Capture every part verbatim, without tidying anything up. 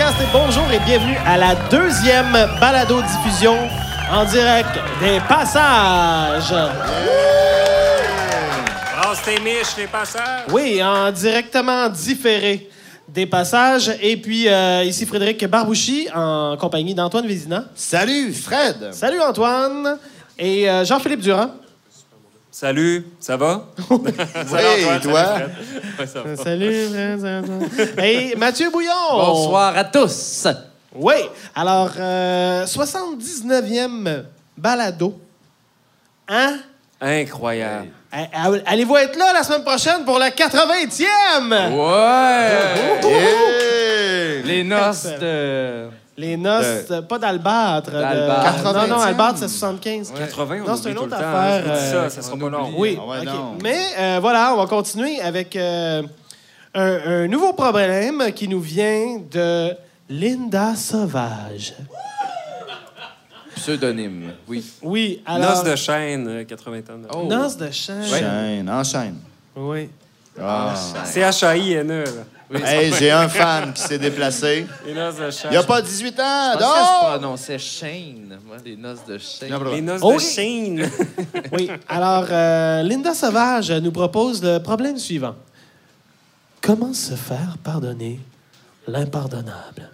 podcast et bonjour et bienvenue à la deuxième balado-diffusion en direct des Passages. Brasse tes miches, les Passages. Oui, en directement différé des Passages. Et puis, euh, ici Frédéric Barbouchi en compagnie d'Antoine Vézina. Salut, Fred! Salut Antoine! Et euh, Jean-Philippe Durand. Salut, ça va? Oui, et toi? Ouais, ça va. Salut, Fred, ça va? Et Mathieu Bouillon. Bonsoir à tous. Oui, alors, euh, soixante-dix-neuvième balado. Hein? Incroyable. Euh, Allez-vous être là la semaine prochaine pour la quatre-vingtième? Ouais! Yeah! Les noces de... Les noces, euh, pas d'Albâtre. de- D'Albâtre. Non, non, quatre-vingtième. Albâtre, c'est soixante-quinze. quatre-vings, on Non, oublie c'est une tout autre le temps, affaire, hein. Je vous dis euh, ça, ça sera on pas long. oublie. Oui, Ah ouais, ok. non. Mais euh, voilà, on va continuer avec euh, un, un nouveau problème qui nous vient de Linda Sauvage. Pseudonyme, oui. Oui, alors... Noce de chêne, euh, quatre-vingts tonnes. Oh. Noce de chêne. Enchaîne, enchaîne. Oui. Ah. C H A I N E, là. Oui, Hey, j'ai un fan qui s'est déplacé. Les noces de chêne. Il a pas dix-huit ans, Je pensais que ça se non! prononçait Shane. Moi, les noces de Shane. Non, Les noces Oh, de oui. chêne. Oui, alors euh, Linda Sauvage nous propose le problème suivant. Comment se faire pardonner l'impardonnable?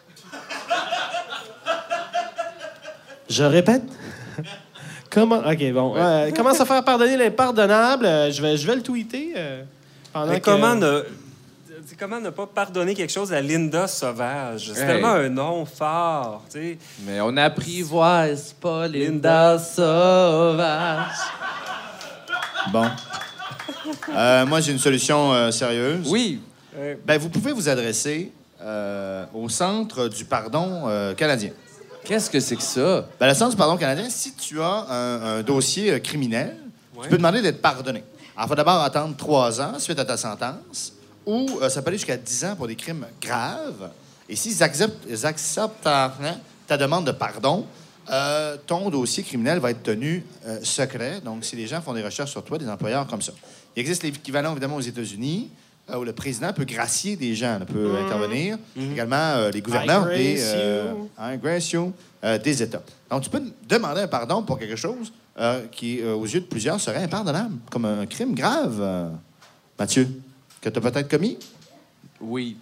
Je répète. Comment... OK, bon. Euh, comment se faire pardonner l'impardonnable? Euh, je, vais, je vais le tweeter euh, pendant Mais que... comment ne... Comment ne pas pardonner quelque chose à Linda Sauvage? C'est Hey. tellement un nom fort, tu sais. Mais on apprivoise pas Linda Sauvage. Bon. Euh, moi, j'ai une solution euh, sérieuse. Oui. Euh, Ben, vous pouvez vous adresser euh, au Centre du pardon euh, canadien. Qu'est-ce que c'est que ça? Ben, le Centre du pardon canadien, si tu as un, un dossier euh, criminel, Ouais. tu peux demander d'être pardonné. Alors, il faut d'abord attendre trois ans suite à ta sentence, ou euh, ça peut aller jusqu'à dix ans pour des crimes graves. Et s'ils acceptent, ils acceptent ta, hein, ta demande de pardon, euh, ton dossier criminel va être tenu euh, secret. Donc, si les gens font des recherches sur toi, des employeurs comme ça. Il existe l'équivalent, évidemment, aux États-Unis, euh, où le président peut gracier des gens, là, peut intervenir. Également, euh, les gouverneurs I des, grace euh, you. hein, grace you, euh, des États. Donc, tu peux demander un pardon pour quelque chose euh, qui, euh, aux yeux de plusieurs, serait impardonnable, comme un crime grave, euh, Mathieu, que tu as peut-être commis. Oui.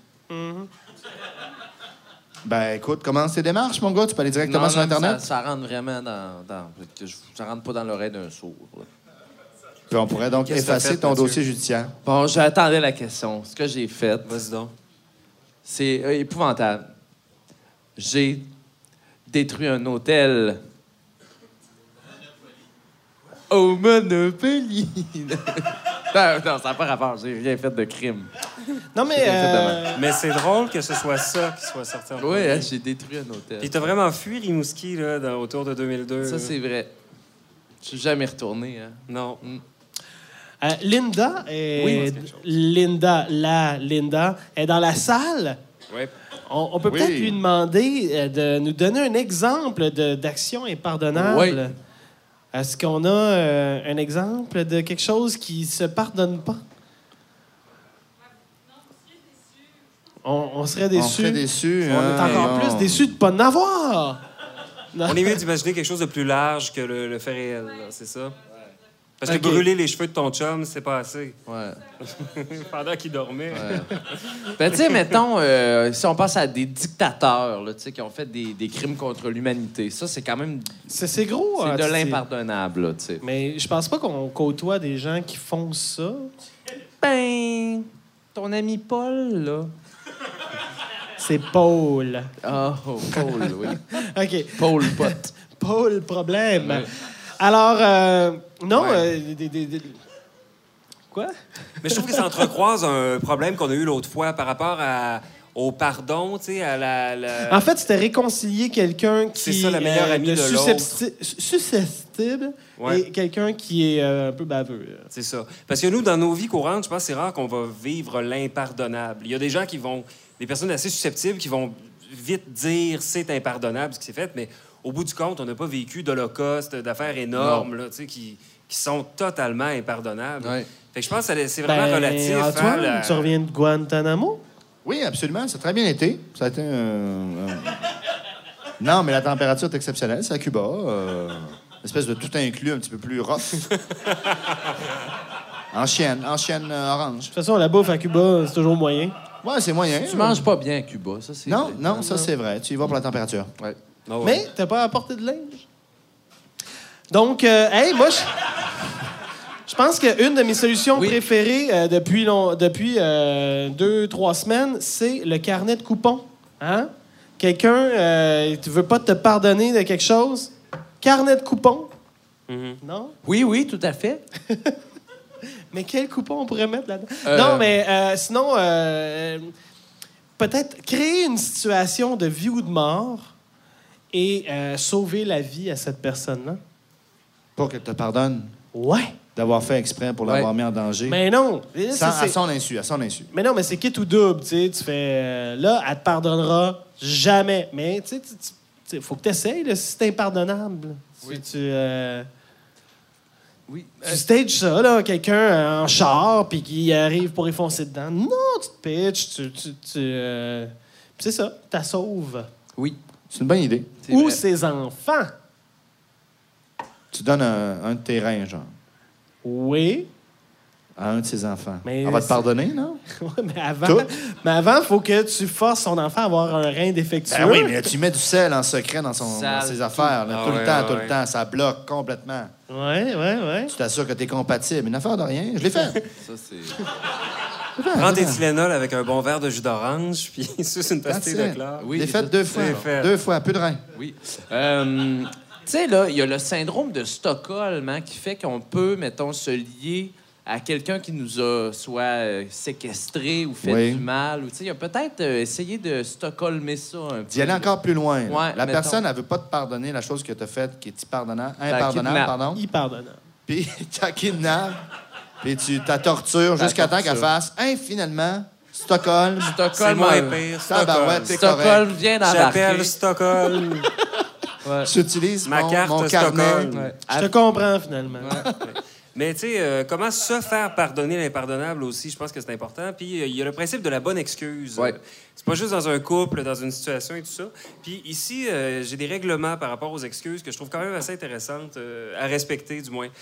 Ben, écoute, commence tes démarches, mon gars. Tu peux aller directement Non, sur non, Internet. Ça, ça rentre vraiment dans... dans je- ça rentre pas dans l'oreille d'un sourd. là. Puis on pourrait donc Qu'est-ce que t'as effacer fait, ton Mathieu? dossier judiciaire. Bon, j'attendais la question. Ce que j'ai fait, Vas-y donc. c'est euh, épouvantable. J'ai détruit un hôtel. Au Monopoly. non, non, ça n'a pas rapport. J'ai rien fait de crime. Non, mais... C'est bien fait euh, Mais c'est drôle que ce soit ça qui soit sorti en Oui, premier. hein, j'ai détruit un hôtel. Puis t'as vraiment fui Rimouski, là, dans- autour de deux mille deux. Ça, là. c'est vrai. Je suis jamais retourné. Hein. Non. euh, Linda est... Oui, c'est quelque chose. Linda, la Linda, est dans la salle. Ouais. On, on peut Oui. peut-être lui demander euh, de nous donner un exemple de- d'action impardonnable. Oui. Est-ce qu'on a euh, un exemple de quelque chose qui se pardonne pas? On, on serait On déçus. serait déçus. On hein, est encore non. plus déçus de ne pas en avoir. Non. On est mieux d'imaginer quelque chose de plus large que le, le fait réel, là, c'est ça? Parce que Ok. brûler les cheveux de ton chum, c'est pas assez. Ouais. Pendant qu'il dormait. ouais. Ben, tu sais, mettons, euh, si on pense à des dictateurs là, tu sais, qui ont fait des, des crimes contre l'humanité, ça, c'est quand même C'est c'est gros. c'est hein, de tu sais. l'impardonnable. Là, tu sais. Mais je pense pas qu'on côtoie des gens qui font ça. Ben, ton ami Paul, là. C'est Paul. Ah, oh, Paul, oui. OK. Paul Pot. Paul, problème. Ouais. Alors, euh, non, Ouais. euh, des- des- des- quoi? Mais je trouve que ça entrecroise un problème qu'on a eu l'autre fois par rapport à, au pardon, tu sais, à la... la- En fait, c'était réconcilier quelqu'un qui C'est ça, la meilleure amie de suscepti- susceptible Ouais. et quelqu'un qui est euh, un peu baveux. C'est ça. Parce que nous, dans nos vies courantes, je pense que c'est rare qu'on va vivre l'impardonnable. Il y a des gens qui vont... Des personnes assez susceptibles qui vont vite dire c'est impardonnable ce qui s'est fait, mais au bout du compte, on n'a pas vécu d'holocauste, d'affaires énormes, là, tu sais, qui, qui sont totalement impardonnables. Ouais. Fait que je pense que ça- c'est vraiment Ben, relatif. Antoine, hein, la- tu reviens de Guantanamo? Oui, absolument. Ça a très bien été. Ça a été un... un- Non, mais la température est exceptionnelle. C'est à Cuba. Euh, une espèce de tout inclus un petit peu plus rough. En chienne, en chienne euh, orange. De toute façon, la bouffe à Cuba, c'est toujours moyen. Ouais, c'est moyen. Tu manges pas bien à Cuba, ça, c'est Non, vrai. non, ça, c'est vrai. Tu y vas pour la température. Ouais. Ah ouais. Mais t'as pas apporté de linge. Donc, euh, hey, moi, je... je pense qu'une de mes solutions Oui. préférées euh, depuis, long... depuis euh, deux, trois semaines, c'est le carnet de coupons. Hein? Quelqu'un, euh, tu veux pas te pardonner de quelque chose? Carnet de coupons? Mhm. Non? Oui, oui, tout à fait. Mais quel coupon on pourrait mettre là-dedans? Euh, Non, mais euh, sinon, euh, peut-être créer une situation de vie ou de mort et euh, sauver la vie à cette personne-là. Pour qu'elle te pardonne Ouais. d'avoir fait exprès pour Ouais. l'avoir mis en danger. Mais non. Là, Sans- c'est- à son insu, à son insu. Mais non, mais c'est quitte ou double, tu sais. Tu fais... euh, là, elle te pardonnera jamais. Mais, tu sais, tu- tu- tu- faut que tu essayes, là, si c'est impardonnable. Oui. Si tu... euh, Oui. Tu stages ça, là, quelqu'un en char, puis qui arrive pour y foncer dedans. Non, tu te pitches, tu... tu, tu euh, puis c'est ça, tu la sauves. Oui. C'est une bonne idée. c'est Ou vrai. ses enfants. Tu donnes un, un de tes reins, genre, Oui. à un de ses enfants. Mais On va te c'est- pardonner, non? Ouais, mais avant, Tout? mais avant, il faut que tu forces son enfant à avoir un rein défectueux. Ben oui, mais tu mets du sel en secret dans, son, Sale, dans ses affaires. là, Ah tout ouais, le temps, ouais, tout ouais. le temps. Ça bloque complètement. Ouais, ouais, ouais. Tu t'assures que tu es compatible. Une affaire de rien. Je l'ai fait. Ça, c'est... Prends tes Tylenol avec un bon verre de jus d'orange, puis suce une That's pastille de it. chlore. Oui, je l'ai ça, fait deux fois. c'est fait. Deux fois, peu de rein. Oui. Euh, tu sais, là, il y a le syndrome de Stockholm hein, qui fait qu'on peut, mettons, se lier à quelqu'un qui nous a soit euh, séquestré ou fait Oui. du mal. Ou, tu sais, il a peut-être euh, essayé de Stockholmer ça un peu. D'y aller encore plus loin. là. Ouais, la mettons. personne, elle veut pas te pardonner la chose que tu as faite qui est impardonnable, La impardonnable, kidnappe. pardon. Impardonnable. Puis tu la kidnappes, puis tu la tortures La jusqu'à temps torture. qu'elle fasse, hey, finalement, Stockholm, C'est Stockholm, moins euh, pire, tabarouette, Stockholm. t'es Stockholm correct. vient d'embarquer. J'appelle Stockholm. Ouais. J'utilise Ma mon, carte mon carnet. Stockholm. Ouais. Je te comprends, finalement. Mais tu sais, euh, comment se faire pardonner l'impardonnable aussi, je pense que c'est important. Puis euh, il y a le principe de la bonne excuse. Ouais. Euh, C'est pas juste dans un couple, dans une situation et tout ça. Puis ici, euh, j'ai des règlements par rapport aux excuses que je trouve quand même assez intéressantes euh, à respecter, du moins.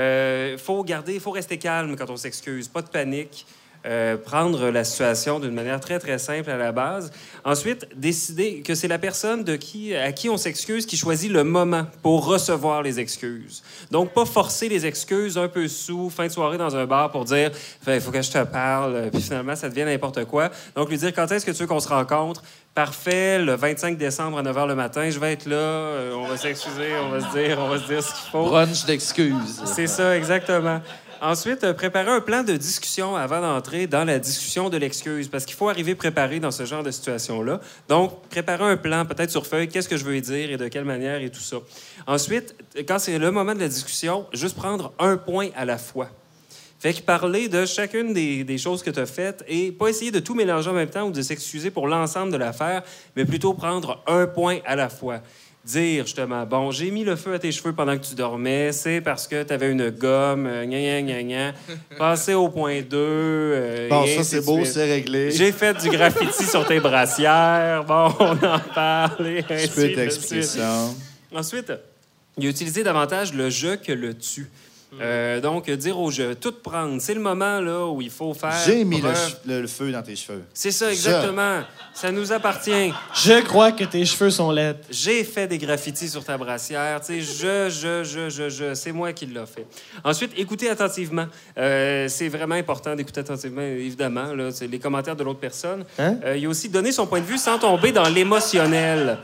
Il faut garder, il faut rester calme quand on s'excuse, pas de panique. Euh, prendre la situation d'une manière très, très simple à la base. Ensuite, décider que c'est la personne de qui, à qui on s'excuse qui choisit le moment pour recevoir les excuses. Donc, pas forcer les excuses un peu sous, fin de soirée dans un bar pour dire « il faut que je te parle », puis finalement, ça devient n'importe quoi. Donc, lui dire « quand est-ce que tu veux qu'on se rencontre ?» Parfait, le vingt-cinq décembre à neuf heures le matin, je vais être là, euh, on va s'excuser, on va se dire, on va se dire ce qu'il faut. Brunch d'excuses. C'est ça, exactement. Ensuite, euh, préparer un plan de discussion avant d'entrer dans la discussion de l'excuse, parce qu'il faut arriver préparé dans ce genre de situation-là. Donc, préparer un plan, peut-être sur feuille, qu'est-ce que je veux y dire et de quelle manière et tout ça. Ensuite, quand c'est le moment de la discussion, juste prendre un point à la fois. Fait que parler de chacune des, des choses que tu as faites et pas essayer de tout mélanger en même temps ou de s'excuser pour l'ensemble de l'affaire, mais plutôt prendre un point à la fois. Dire, justement, bon, j'ai mis le feu à tes cheveux pendant que tu dormais, c'est parce que tu avais une gomme, euh, gna gna gna gna. Passer au point deux. Euh, Bon, et ça, ainsi c'est de beau, suite. c'est réglé. J'ai fait du graffiti sur tes brassières. Bon, on en parle. Et Je ainsi peux de t'expliquer suite. ça. Ensuite, il a utilisé davantage le je que le tu. Euh, donc, dire au je, tout prendre. C'est le moment là où il faut faire. J'ai mis le, preuve. ch- le- le feu dans tes cheveux. C'est ça, exactement. Ça nous appartient. Je crois que tes cheveux sont laids. J'ai fait des graffitis sur ta brassière. Tu sais, je, je, je, je, je. C'est moi qui l'ai fait. Ensuite, écoutez attentivement. Euh, c'est vraiment important d'écouter attentivement, évidemment. Là, c'est les commentaires de l'autre personne. Hein? Euh, il a aussi donné son point de vue sans tomber dans l'émotionnel.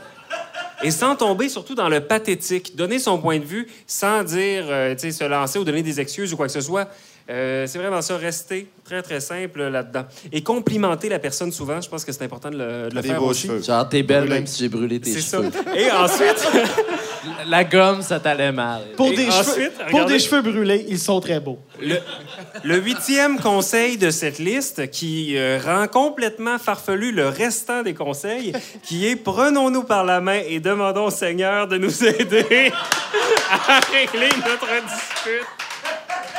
Et sans tomber surtout dans le pathétique. Donner son point de vue sans dire, euh, tu sais, se lancer ou donner des excuses ou quoi que ce soit. Euh, c'est vraiment ça, rester très, très simple là-dedans. Et complimenter la personne souvent, je pense que c'est important de le, de le Des faire beaux aussi. cheveux. Genre, t'es belle Brûlé. même si j'ai brûlé tes C'est ça. cheveux. Et ensuite, La gomme, ça t'allait mal. Pour, Et des, ensuite, cheveux, pour regardez. des cheveux brûlés, ils sont très beaux. le, le huitième conseil de cette liste, qui euh, rend complètement farfelu le restant des conseils, qui est « Prenons-nous par la main et demandons au Seigneur de nous aider à régler notre dispute. »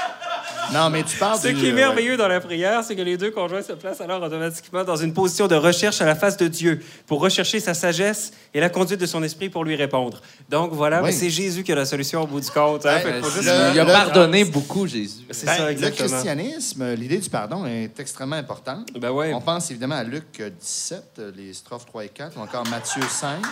Non, mais tu parles Ce du... qui est euh, merveilleux dans la prière, c'est que les deux conjoints se placent alors automatiquement dans une position de recherche à la face de Dieu pour rechercher sa sagesse et la conduite de son esprit pour lui répondre. Donc voilà, Oui. ben, c'est Jésus qui a la solution au bout du compte. Hein? Ben, Fait qu'il faut le- juste- le- Il a le- pardonné beaucoup, Jésus. C'est Ben, ça, le exactement. christianisme, l'idée du pardon est extrêmement importante. Ben ouais. On pense évidemment à Luc dix-sept, les strophes trois et quatre, ou encore Matthieu cinq,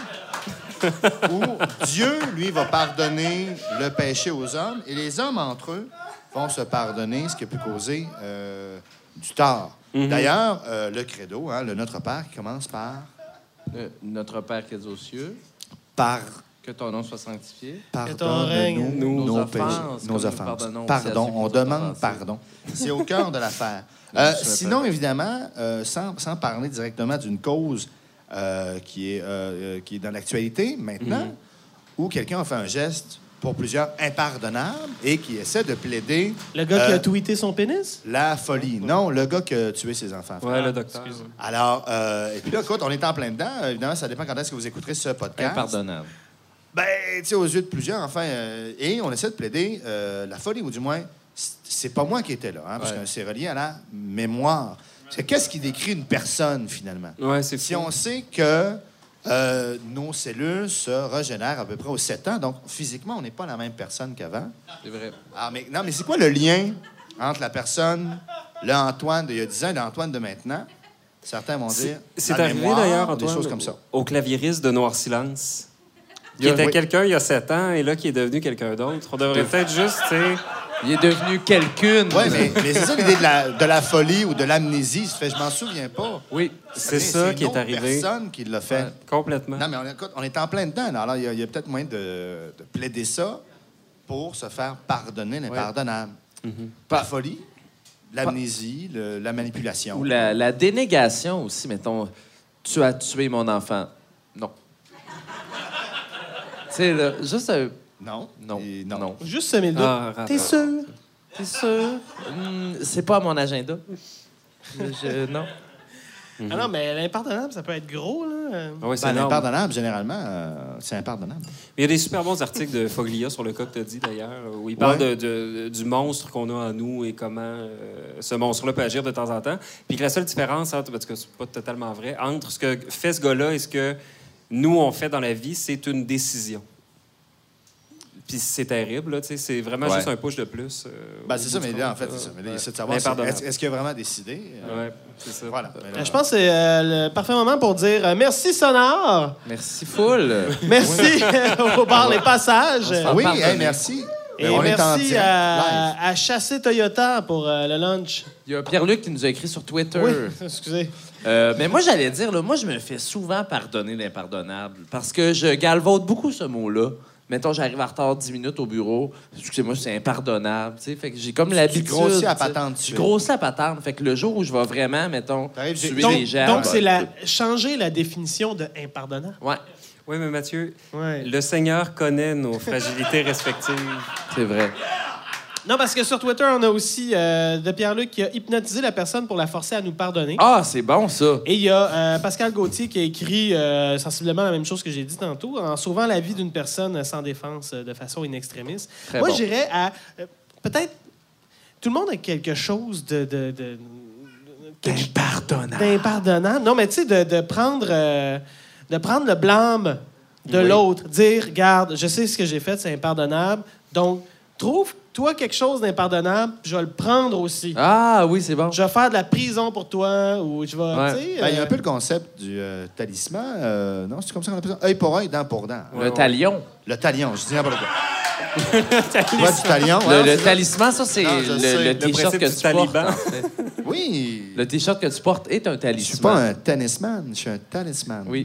où Dieu, lui, va pardonner le péché aux hommes, et les hommes, entre eux, vont se pardonner ce qui a pu causer euh, du tort. D'ailleurs, euh, le credo, hein, le Notre Père, qui commence par... Euh, notre Père qui es aux cieux, par que ton nom soit sanctifié. ton règne, Pardonne-nous nos nos offenses, péchés, comme nos nous offenses. pardonnons aussi à Pardon, ceux qui on nous demande offensent. pardon. C'est au cœur de l'affaire. Non, Euh, je sais sinon, pas. évidemment, euh, sans, sans parler directement d'une cause euh, qui, est, euh, euh, qui est dans l'actualité maintenant, où quelqu'un a fait un geste pour plusieurs impardonnable et qui essaie de plaider Le gars qui euh, a tweeté son pénis? la folie. Non, le gars qui a tué ses enfants. Ouais, le docteur. Alors, euh, et puis là, écoute, on est en plein dedans. Euh, Évidemment, ça dépend quand est-ce que vous écouterez ce podcast. Impardonnable. Ben, tu sais, aux yeux de plusieurs, enfin, euh, et on essaie de plaider euh, la folie, ou du moins, c- c'est pas moi qui étais là, hein, parce Ouais. que c'est relié à la mémoire. Parce que qu'est-ce qui décrit une personne, finalement? Ouais, c'est Si fou. on sait que euh, nos cellules se régénèrent à peu près aux sept ans, donc physiquement, on n'est pas la même personne qu'avant. C'est vrai. Ah, mais, non, mais c'est quoi le lien entre la personne, le Antoine d'il y a dix ans et l'Antoine de maintenant? Certains vont C'est dire... c'est la arrivé mémoire, d'ailleurs, Des Antoine, choses comme ça. au claviériste de Noir Silence, qui Il y a- était oui. quelqu'un il y a sept ans et là qui est devenu quelqu'un d'autre. On devrait peut-être juste, tu sais... Il est devenu quelqu'une. Oui, mais, mais c'est ça l'idée de la, de la folie ou de l'amnésie. Ça fait, je m'en souviens pas. Oui. C'est ça une qui est autre arrivé. personne qui l'a fait. Ouais, complètement. Non, mais on, écoute, on est en plein dedans. là. Alors, il y a, il y a peut-être moyen de, de plaider ça pour se faire pardonner l'impardonnable. La folie, l'amnésie, le- la manipulation. Ou la, la dénégation aussi, mettons. Tu as tué mon enfant. Non. Tu sais, là, juste un. Non. Non. Et Non. Juste semer le doute. Ah, rappel. T'es sûr? T'es sûr? Hmm, c'est pas à mon agenda. Je, je- non. Ah non, mais l'impardonnable, ça peut être gros, là. Ah ouais, c'est Ben, énorme. l'impardonnable, généralement, euh, c'est impardonnable. Il y a des super bons articles de Foglia sur le cas que tu as dit, d'ailleurs, où il parle Ouais. de, de- du monstre qu'on a en nous et comment euh, ce monstre-là peut agir de temps en temps. Puis que la seule différence, entre, parce que c'est pas totalement vrai, entre ce que fait ce gars-là et ce que nous, on fait dans la vie, c'est une décision. Puis c'est terrible, là, tu sais, c'est vraiment Ouais. juste un push de plus. euh, Ben, au c'est bout ça, du mais là, en compte, fait, là. c'est ça. Mais là, il Ouais. essaie de savoir, c'est- Impardonnable. est-ce, est-ce qu'il a vraiment décidé? Euh, Ouais, c'est ça. Voilà. Mais là- Je pense que c'est euh, le parfait moment pour dire euh, merci, Sonore. Merci, full. Merci au bar Les Passages. On Oui, pardonner. hey, merci. Et on est en merci direct, live. à, à Chasser Toyota pour euh, le lunch. Il y a Pierre-Luc qui nous a écrit sur Twitter. Oui, excusez. Euh, mais moi, j'allais dire, là, moi, je me fais souvent pardonner l'impardonnable parce que je galvaude beaucoup ce mot-là. Mettons, j'arrive en retard dix minutes au bureau. Excusez-moi, c'est impardonnable. Tu sais, fait que j'ai comme l'habitude. grossis à tu sais. patente, tu Je es. grossis à patente. Fait que le jour où je vais vraiment, mettons, T'arrives, j'ai- tuer Donc, les gens. donc ben, c'est la, changer la définition de impardonnable. Ouais, Oui, mais Mathieu, Ouais. le Seigneur connaît nos fragilités respectives. c'est vrai. Non, parce que sur Twitter, on a aussi euh, de Pierre-Luc qui a hypnotisé la personne pour la forcer à nous pardonner. Ah, c'est bon, ça. Et il y a euh, Pascal Gauthier qui a écrit euh, sensiblement la même chose que j'ai dit tantôt, en sauvant la vie d'une personne sans défense euh, de façon in extremis. Très Moi, bon. j'irais à... euh, peut-être... Tout le monde a quelque chose de... de, de- quelque- Impardonnable. d'impardonnable. Non, mais tu sais, de, de prendre... euh, de prendre le blâme de Oui. l'autre. Dire, regarde, je sais ce que j'ai fait, c'est impardonnable. Donc, trouve, toi, quelque chose d'impardonnable, puis je vais le prendre aussi. Ah, oui, c'est bon. Je vais faire de la prison pour toi, ou je vais... Ouais. tu sais, Ben, il y a euh, un peu le concept du euh, talisman. euh, non, c'est comme ça qu'on appelle ça. Œil pour œil, dent pour dent. Le talion. Le talion, je dis n'importe quoi. Toi, du talion. Le, ouais, le c'est ça. talisman, ça, c'est Non, je le, sais. le Le t-shirt principe que du tu taliban. portes. en fait. Oui. Le t-shirt que tu portes est un Je talisman. suis pas un tennisman, je suis un talisman. Oui.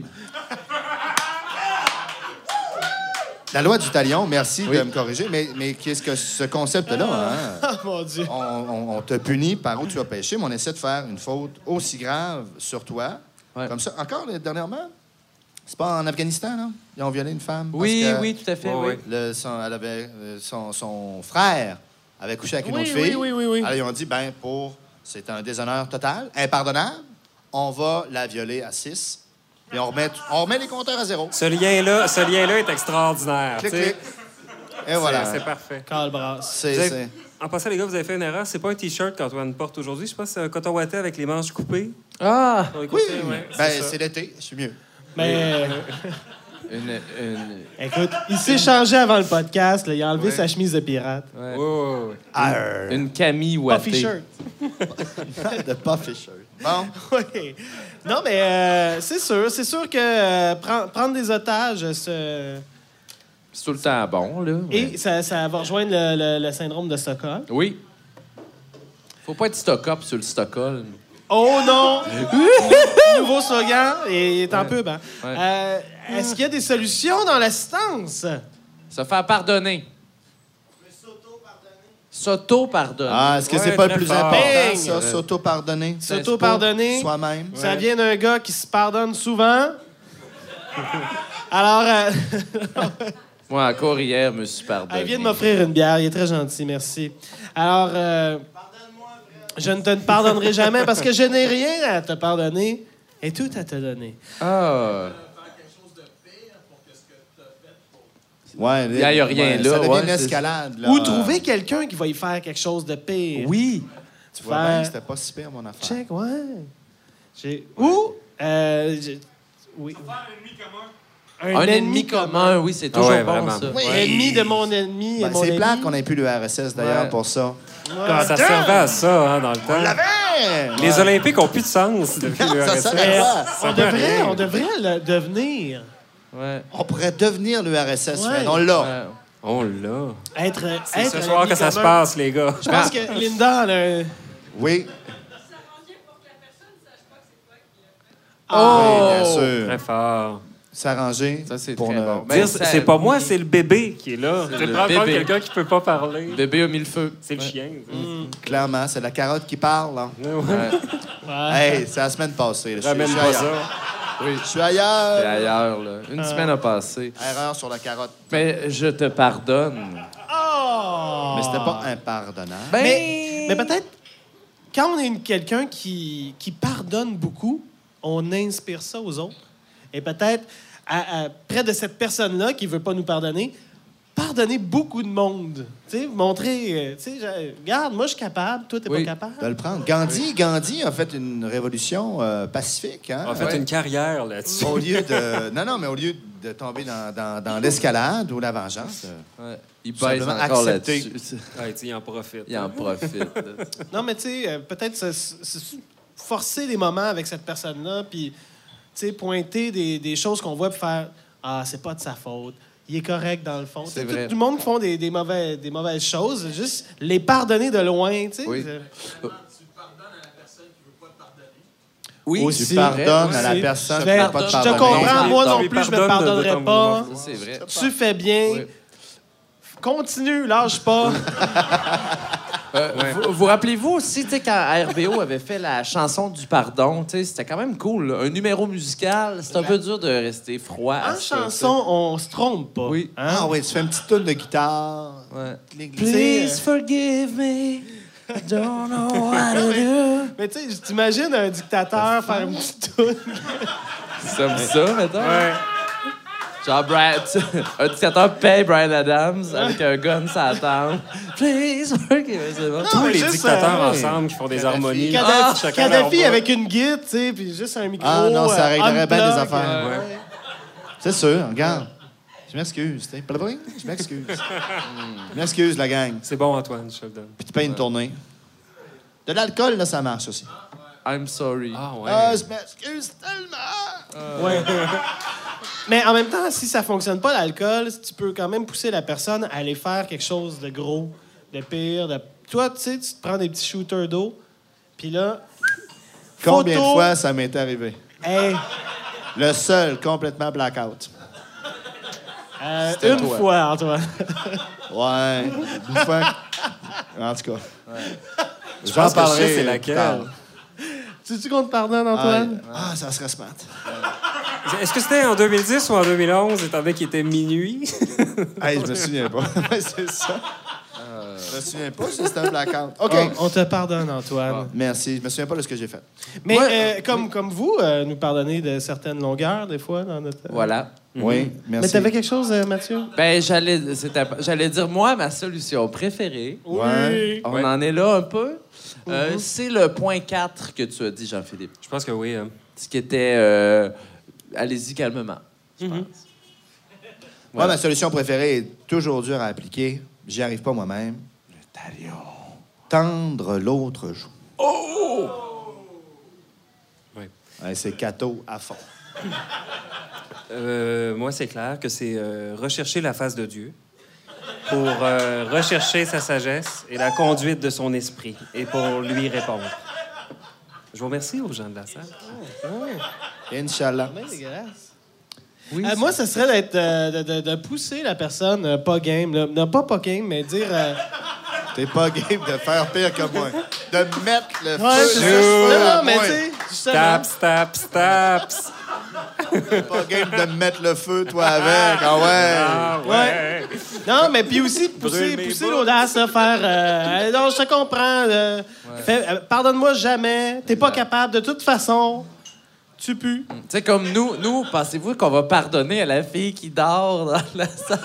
La loi du talion, merci Oui. de me corriger, mais, mais qu'est-ce que ce concept-là, hein? Ah, mon Dieu. on, on- on te punit par où tu as péché, mais on essaie de faire une faute aussi grave sur toi. Ouais. Comme ça. Encore, là, dernièrement, c'est pas en Afghanistan, là? Ils ont violé une femme. parce Oui, que oui, tout à fait, Ouais, oui. ouais. le- son, elle avait, euh, son, son frère avait couché avec une Oui, autre oui, fille. oui, oui, oui. Alors, ils ont dit, ben pour... C'est un déshonneur total, impardonnable. On va la violer à six. Et on remet, on remet les compteurs à zéro. Ce lien-là, ce lien-là est extraordinaire. Clic, tu sais. clic. Et voilà. C'est parfait. Carl Brass. C'est, Vous avez- c'est... En passant, les gars, vous avez fait une erreur. C'est pas un T-shirt qu'Antoine porte aujourd'hui. Je pense que c'est un coton ouaté avec les manches coupées. Ah! Sur les Oui, côtés, ouais, ben, c'est ça. c'est l'été, je suis mieux. Mais Une, une... écoute, il s'est changé avant le podcast. Là. Il a enlevé Ouais. sa chemise de pirate. Ouais. Ouais, ouais, ouais. Arr. Une Camille Puffy ouatée. shirt. de Puffy shirt. Bon, Oui. Non, mais euh, c'est sûr. C'est sûr que euh, prendre, prendre des otages, c'est- C'est tout le temps bon, là. et ça, ça va rejoindre le, le- le syndrome de Stockholm. Oui. Faut pas être stock-up sur le Stockholm. Oh non! Nouveau slogan, et il est en pub. Hein? Ouais. Euh, Est-ce qu'il y a des solutions dans l'assistance? Se faire pardonner. S'auto-pardonner. ah, est-ce que Ouais, c'est pas le très plus fort. important, Bang! ça, s'auto-pardonner? S'auto-pardonner. Soi-même. Ça vient d'un gars qui se pardonne souvent. Alors, euh, Moi, encore hier, je me suis pardonné. il vient de m'offrir une bière. Il est très gentil, merci. Alors, euh, je ne te pardonnerai jamais parce que je n'ai rien à te pardonner et tout à te donner. Ah! Ouais, Il y a- il y a rien ouais, là, Ça devient ouais, une c'est- escalade. Là. Ou trouver quelqu'un qui va y faire quelque chose de pire. Oui! Tu vois faire- bien, c'était pas si pire, mon affaire. Check, ouais. J'ai- Ou, euh, j'ai- oui. Un, ennemi commun, oui, c'est toujours Ah ouais, bon, vraiment. ça. Oui. Ennemi de mon ennemi Ben, et mon c'est ennemi. plate qu'on ait plus le R S S, d'ailleurs, Ouais. pour ça. Ça servait à ça, hein, dans le temps. l'avait! Les Olympiques ont plus de sens depuis le Ça R S S. sert à Mais quoi? on, devrait, on devrait le devenir. Ouais. On pourrait devenir le R S S, Ouais. Fred. On l'a. Ouais. On l'a. Être, C'est être ce un soir ennemi que ça se commun. passe, les gars. Je pense que Linda, elle a un- Oui. Oh! Oui, bien sûr. Très fort. S'arranger. Ça, c'est pour très ne- bon. Ben, Dire, ça- c'est pas moi, c'est le bébé qui est là. C'est Tu le prends prendre bébé. quelqu'un qui peut pas parler. Bébé a mis le feu. C'est le Ouais. chien. ça. Clairement, c'est la carotte qui parle. Là. Ouais. Ouais. Hey, c'est la semaine passée. là. Je suis- Ramène je suis pas ailleurs. ça. Oui. Je suis ailleurs. C'est ailleurs, là. Une semaine a passé. Erreur sur la carotte. Mais je te pardonne. Oh! Mais c'était pas impardonnable. Ben... Mais, mais peut-être, quand on est une- quelqu'un qui, qui pardonne beaucoup, on inspire ça aux autres. Et peut-être, à- à- près de cette personne-là qui veut pas nous pardonner, pardonner beaucoup de monde. Tu sais, montrer, euh, tu sais, je- regarde, moi, je suis capable, toi, t'es Oui. pas capable. De le prendre. Gandhi, Gandhi a fait une révolution euh, pacifique. Hein? On a fait Ouais. une carrière là-dessus. Au lieu de. Non, non, mais au lieu de tomber dans, dans, dans l'escalade ou la vengeance. euh, Ouais. Il Tout baise simplement encore accepter. là-dessus. Ouais, tu sais, il en profite. Il en profite. là. Non, mais tu sais, euh, peut-être se- se- se- forcer des moments avec cette personne-là, puis, tu sais, pointer des, des choses qu'on voit, puis faire « Ah, c'est pas de sa faute. Il est correct dans le fond. » C'est Tu sais, vrai. Tout, tout le monde qui font des, des, mauvais, des mauvaises choses, juste les pardonner de loin, tu sais. Oui. C'est- Oui, Aussi. Tu pardonnes vrai. à la Aussi. personne Je qui vais- ne peut pas te je te pardonner. comprends, moi Tu non lui plus, je me pardonnes de- de pardonnerai ton pas. mouvement. c'est vrai. Tu fais bien. Oui. Continue, lâche pas. Euh, vous, vous rappelez-vous aussi, tu sais, quand R B O avait fait la chanson du pardon, tu sais, c'était quand même cool. là. Un numéro musical, c'est un peu dur de rester froid. à En ça, chanson, on se trompe pas. Oui. Hein? Ah oui, tu fais une petite toune de guitare. tu sais. Ouais. Clic, Please Please forgive me. I don't know what to do. Mais tu sais, t'imagines un dictateur faire une petite toune. C'est comme ça, mettons. Ouais. Genre, Brian, tu- un dictateur paye Brian Adams avec un gun sur la tempe. Please forgive me. C'est bon. Non, Tous mais les juste, dictateurs euh, ensemble qui font des Kadhafi. harmonies. Kadhafi, chacun leur Kadhafi voix. avec une guide, tu sais, puis juste un micro. Ah non, ça euh, réglerait bien des unplug, affaires. euh, Ouais. ouais. C'est sûr, regarde. Je m'excuse. t'sais. Blablabla, Je m'excuse. Je m'excuse, la gang. C'est bon, Antoine, je te le donne. Puis tu payes une tournée. De l'alcool, là, ça marche aussi. I'm sorry. Ah ouais. Ah, je m'excuse tellement! Ouais. Mais en même temps, si ça fonctionne pas, l'alcool, tu peux quand même pousser la personne à aller faire quelque chose de gros, de pire. De... Toi, tu sais, tu te prends des petits shooters d'eau, puis là... Combien photo- de fois ça m'est arrivé? Hey, Le seul, complètement blackout. euh, C'était une toi. fois, Antoine. Ouais. Une fois. En tout cas. Je J'en pense que je parlerai sais c'est plus laquelle. tard. Tu-tu qu'on te pardonne, Antoine? Ah, ça serait smart. Est-ce que c'était en deux mille dix ou en deux mille onze, étant donné qu'il était minuit? Hey, je me souviens pas. Ouais, c'est ça. Je me souviens pas si c'était un blackout. OK. On, on te pardonne, Antoine. Merci. Je me souviens pas de ce que j'ai fait. Mais Ouais. euh, comme, comme vous, euh, nous pardonnez de certaines longueurs, des fois, dans notre... Voilà. Oui, Mais merci. t'avais quelque chose, euh, Mathieu? Ben, j'allais, c'était- j'allais dire, moi, ma solution préférée, Ouais. on Ouais. en est là un peu, euh, c'est le point quatre que tu as dit, Jean-Philippe. Je pense que oui. Hein. Ce qui était, euh, allez-y calmement, je pense. Moi, ma solution préférée est toujours dure à appliquer. J'y arrive pas moi-même. Le talion. Tendre l'autre joue. Oui. Ouais, c'est Cato à fond. Euh, moi, c'est clair que c'est euh, rechercher la face de Dieu pour euh, rechercher sa sagesse et la conduite de son esprit et pour lui répondre. Je vous remercie aux gens de la salle. Inch'Allah. C'est dégueulasse. Oui, Euh, moi, ce serait d'être, euh, de, de- de pousser la personne euh, pas game. Là. Non, pas pas game, mais dire... euh, T'es pas game de faire pire que moi. De mettre le Ouais, feu c'est sur ça. le Non, à non, mais moi. tu sais, justement... Taps, taps, taps. T'es pas game de me mettre le feu, toi, avec. Ah ouais. Ah, ouais. Non, mais puis aussi, pousser, Brûle mes pousser bouts. l'audace, là, faire... Euh, non, je te comprends. euh, fais- euh, pardonne-moi jamais. T'es pas capable. De toute façon, tu pues. Tu sais, comme nous, nous, pensez-vous qu'on va pardonner à la fille qui dort dans la salle?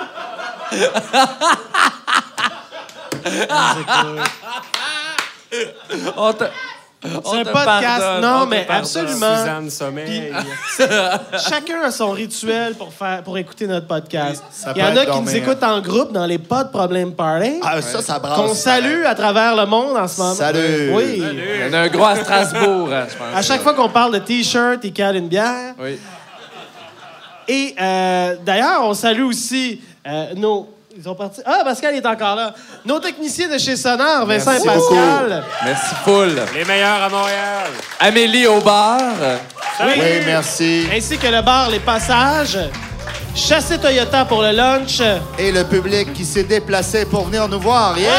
on te, on C'est un te podcast. pardonne, Non, on te mais pardonne. absolument. Suzanne Sommeil. Chacun a son rituel pour, faire, pour écouter notre podcast. Ça Il y en peut a être qui nous dormir. écoutent en groupe dans les Pas de Problème Party. Ah, ça, ça brasse. Qu'on salue à travers le monde en ce moment. Salut. Oui. Il y en a un gros à Strasbourg, hein, je pense. À chaque fois qu'on parle de T-shirt, ils calent une bière. Oui. Et euh, d'ailleurs, on salue aussi euh, nos... Ils sont partis. Ah, Pascal est encore là. Nos techniciens de chez Sonore, Vincent Merci et Pascal. Merci, full. Les meilleurs à Montréal. Amélie au bar. Oui, merci. Ainsi que le bar Les Passages. Chassé Toyota pour le lunch. Et le public qui s'est déplacé pour venir nous voir. Yeah!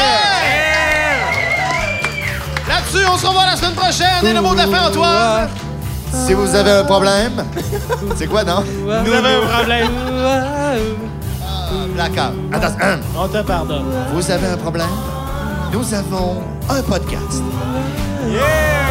Là-dessus, on se revoit la semaine prochaine. Et le mot de la fin, Antoine. Si vous avez un problème... C'est quoi, non? Vous avez un problème. Blackout. Attends, hum. On te pardonne. Vous avez un problème? Nous avons un podcast. Yeah!